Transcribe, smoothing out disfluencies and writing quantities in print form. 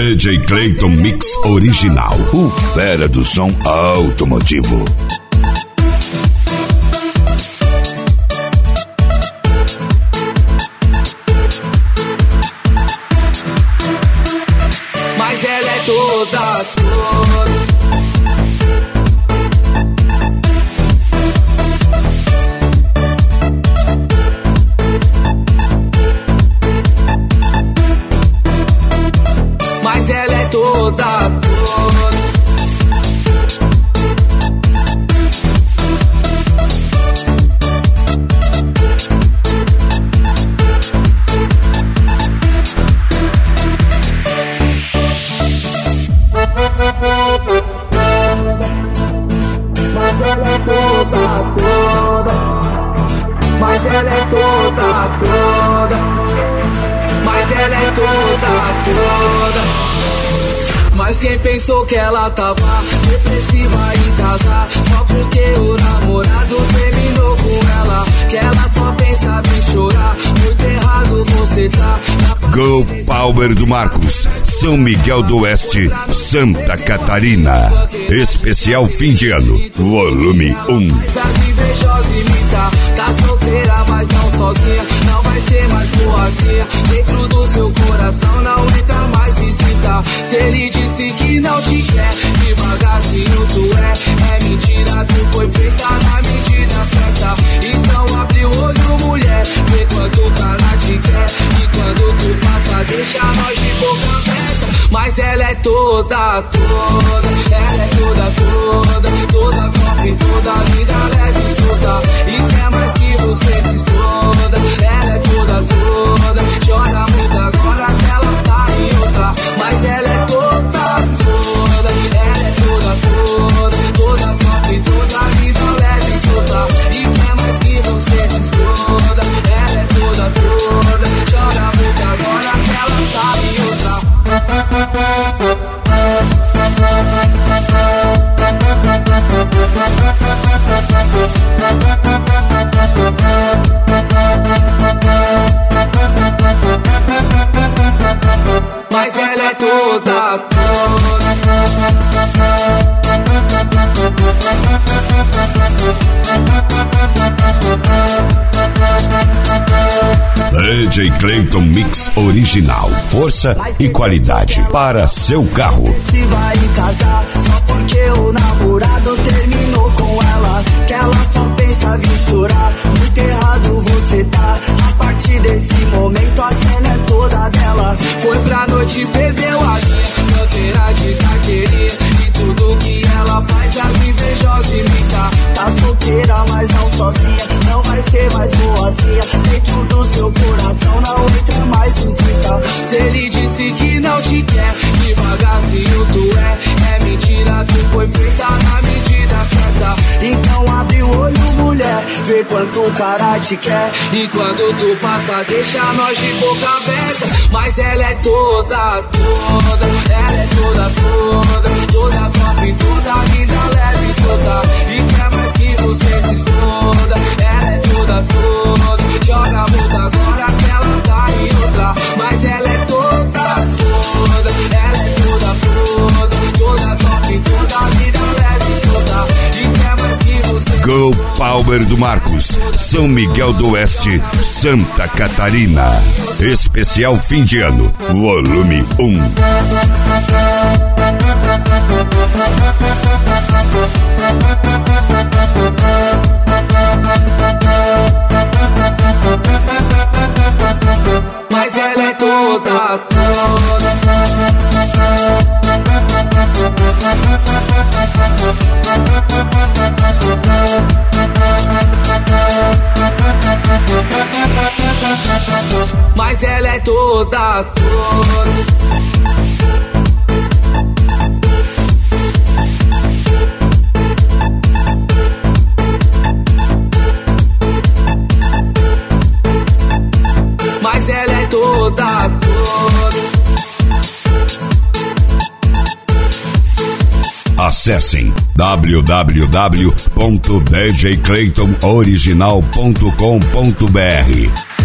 DJ Clayton Mix Original, o fera do som automotivo. Mas ela é toda. Mas ela é toda. Mas ela é toda. Mas ela é toda. Mas quem pensou que ela tava depressiva em casa só porque o namorado terminou com ela? Que ela só pensava em chorar. Muito errado você tá. Go Power do Marcos, São Miguel do Oeste, Santa Catarina. Especial fim de ano, volume 1. Essas invejosas imitam. Tá solteira, mas não sozinha. Não vai ser mais boazinha. Dentro do seu coração não entra mais visita. Se ele disse que não te quer, devagarzinho tu é mentira, tu foi feita na medida certa. Então abre o olho, mulher, vê quanto o cara te quer. E quando tu passa, deixa nós de boca aberta. Mas ela é toda. Ela é toda top, toda vida leve e solta. E quer mais que você se exploda. Ela é toda, chora muito agora que ela tá em outra. Mas ela é toda. Ela é toda top, toda vida leve e solta. E quer mais que você se exploda. Ela é toda, chora muito agora que ela tá em outra. Mas ela é toda. DJ Clayton Mix Original, força e qualidade para seu carro. Se vai casar só porque o namorado terminou com ela. Que ela só pensa em chorar. Muito errado você tá. A partir desse momento a cena é toda dela. Foi pra noite, perdeu a linha. Canteira de carteirinha. E tudo que ela faz as invejosas imitam. Tá solteira, mas não sozinha. Não vai ser mais boazinha. Dentro do seu coração não entra mais visita. Se ele disse que não te quer, devagarzinho tu é mentira, tu foi feita na medida certa. Então abre o olho, mulher, vê quanto o cara te quer. E quando tu passa, deixa nós de boca aberta. Mas ela é toda. Ela é toda top, toda vida leve e solta. E quer mais que você se exploda. Ela é toda, joga muito agora que ela tá em outra. Mas ela é toda. Ela é toda top, toda vida leve e solta. E quer mais que você. Go Power do Marcos, São Miguel do Oeste, Santa Catarina. Especial fim de ano, volume 1. Mas ela é toda. Mas ela é toda. Mas ela é toda. Acessem www.djclaytonoriginal.com.br